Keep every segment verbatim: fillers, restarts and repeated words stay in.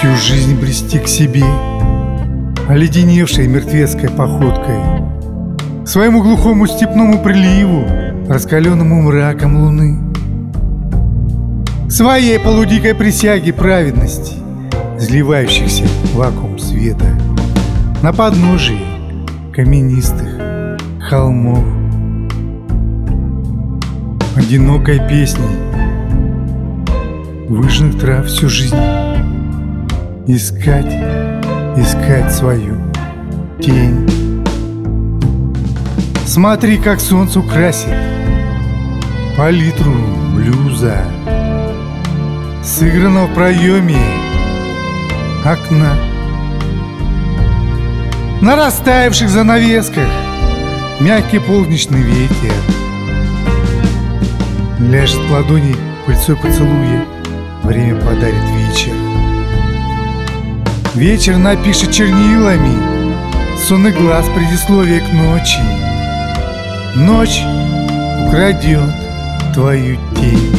Всю жизнь брести к себе, оледеневшей мертвецкой походкой, к своему глухому степному приливу, раскаленному мраком луны, к своей полудикой присяге праведности, изливающихся в вакуум света на подножии каменистых холмов. Одинокой песней выжженных трав всю жизнь искать, искать свою тень. Смотри, как солнце украсит палитру блюза, сыграно в проеме окна. На растаявших занавесках мягкий полночный ветер ляжет в ладони пыльцой поцелуя, время подарит вечер. Вечер напишет чернилами сонный глаз предисловие к ночи. Ночь украдет твою тень.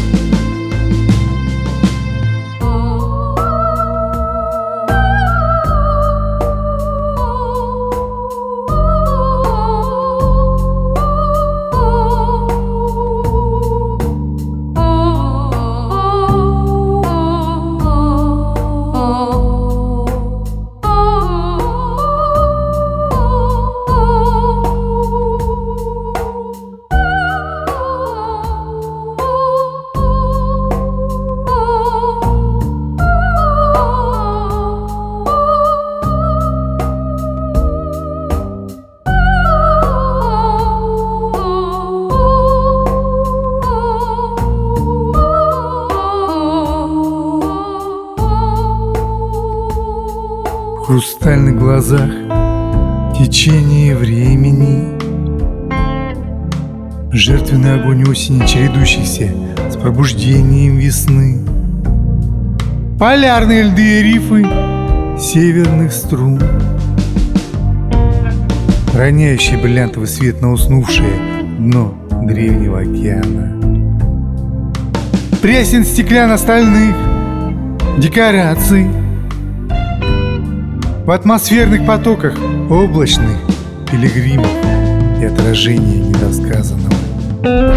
В хрустальных глазах течение времени, жертвенный огонь осени, чередующийся с пробуждением весны, полярные льды и рифы северных струн, роняющий бриллиантовый свет на уснувшее дно древнего океана, пресен стеклянно-стальных декораций, в атмосферных потоках облачных пилигримов и отражения недосказанного.